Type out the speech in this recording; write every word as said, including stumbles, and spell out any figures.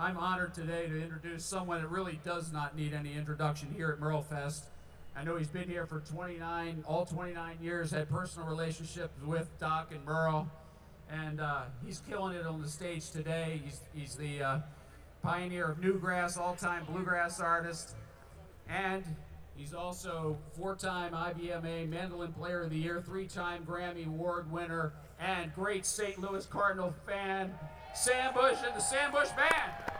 I'm honored today to introduce someone that really does not need any introduction here at Merle Fest. I know he's been here for twenty-nine, all twenty-nine years, had personal relationships with Doc and Merle, and uh, he's killing it on the stage today. He's, he's the uh, pioneer of newgrass, all-time bluegrass artist, and he's also four-time I B M A Mandolin Player of the Year, three-time Grammy Award winner, and great Saint Louis Cardinal fan, Sam Bush and the Sam Bush Band.